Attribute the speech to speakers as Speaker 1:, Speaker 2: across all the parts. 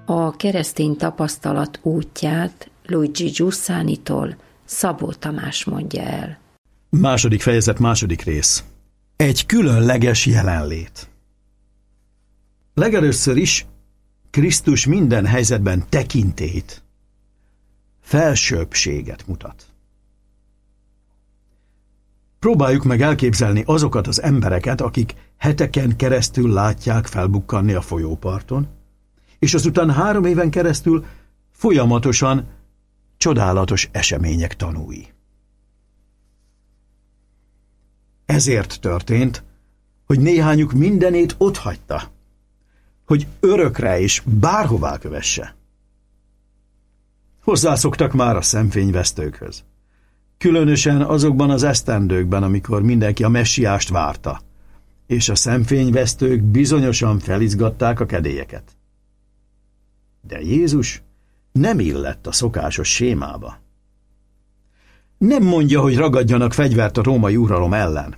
Speaker 1: A keresztény tapasztalat útját Luigi Giussánitól Szabó Tamás mondja el.
Speaker 2: 2. fejezet, 2. rész. Egy különleges jelenlét. Legelőször is Krisztus minden helyzetben tekintélyt, felsőbbséget mutat. Próbáljuk meg elképzelni azokat az embereket, akik heteken keresztül látják felbukkanni a folyóparton, és azután 3 éven keresztül folyamatosan csodálatos események tanúi. Ezért történt, hogy néhányuk mindenét otthagyta, hogy örökre és bárhová kövesse. Hozzászoktak már a szemfényvesztőkhöz. Különösen azokban az esztendőkben, amikor mindenki a messiást várta, és a szemfényvesztők bizonyosan felizgatták a kedélyeket. De Jézus nem illett a szokásos sémába. Nem mondja, hogy ragadjanak fegyvert a római uralom ellen.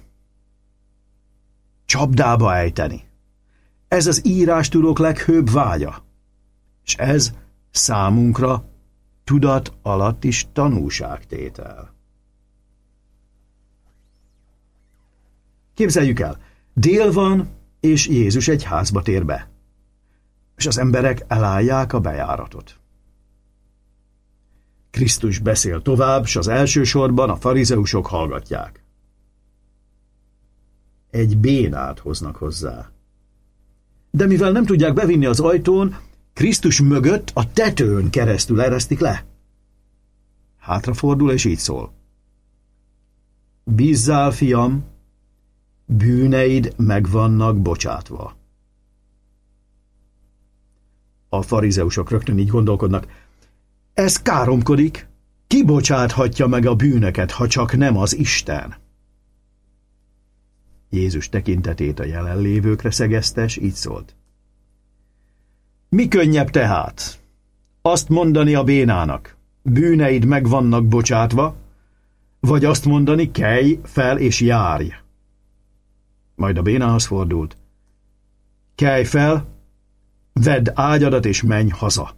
Speaker 2: Csapdába ejteni. Ez az írástudók leghőbb vágya, és ez számunkra tudat alatt is tanúságtétel. Képzeljük el, dél van, és Jézus egy házba tér be, és az emberek elállják a bejáratot. Krisztus beszél tovább, s az első sorban a farizeusok hallgatják. Egy bénát hoznak hozzá. De mivel nem tudják bevinni az ajtón, Krisztus mögött a tetőn keresztül eresztik le. Hátrafordul és így szól. Bízzál, fiam, bűneid meg vannak bocsátva. A farizeusok rögtön így gondolkodnak. Ez káromkodik, ki bocsáthatja meg a bűnöket, ha csak nem az Isten? Jézus tekintetét a jelenlévőkre szegezte, s így szólt. Mi könnyebb tehát? Azt mondani a bénának, bűneid meg vannak bocsátva, vagy azt mondani, kelj fel és járj? Majd a bénához fordult. Kelj fel, vedd ágyadat és menj haza.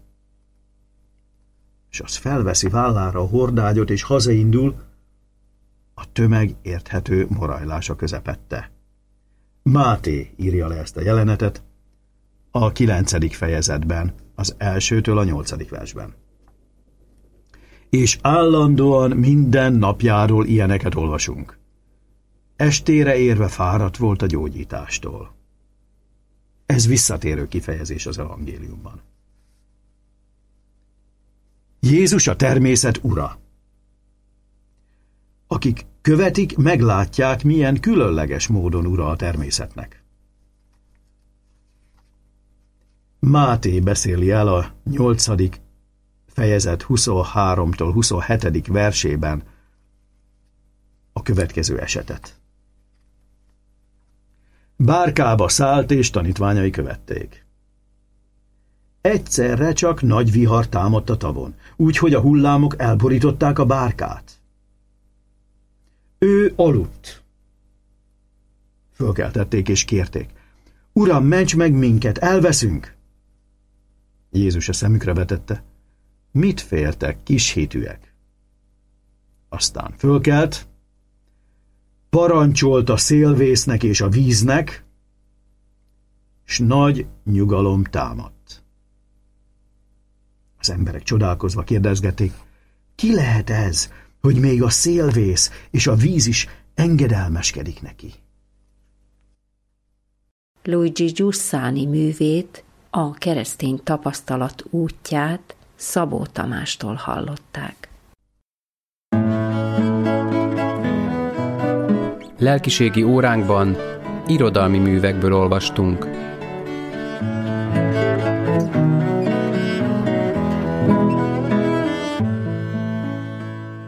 Speaker 2: És az felveszi vállára a hordágyot és hazaindul, a tömeg érthető morajlása közepette. Máté írja le ezt a jelenetet a 9. fejezetben, az 1-től a 8. versben. És állandóan minden napjáról ilyeneket olvasunk. Estére érve fáradt volt a gyógyítástól. Ez visszatérő kifejezés az evangéliumban. Jézus a természet ura. Akik követik, meglátják, milyen különleges módon ura a természetnek. Máté beszéli el a 8. fejezet 23-tól 27. versében a következő esetet. Bárkába szállt, és tanítványai követték. Egyszerre csak nagy vihar támadt a tavon, úgyhogy a hullámok elborították a bárkát. Ő aludt. Fölkeltették és kérték. Uram, ments meg minket, elveszünk! Jézus a szemükre vetette. Mit féltek, kis hitűek? Aztán fölkelt, parancsolt a szélvésznek és a víznek, s nagy nyugalom támadt. Az emberek csodálkozva kérdezgették, ki lehet ez, hogy még a szélvész és a víz is engedelmeskedik neki?
Speaker 1: Luigi Giussani művét, a keresztény tapasztalat útját Szabó Tamástól hallották.
Speaker 3: Lelkiségi óránkban irodalmi művekből olvastunk.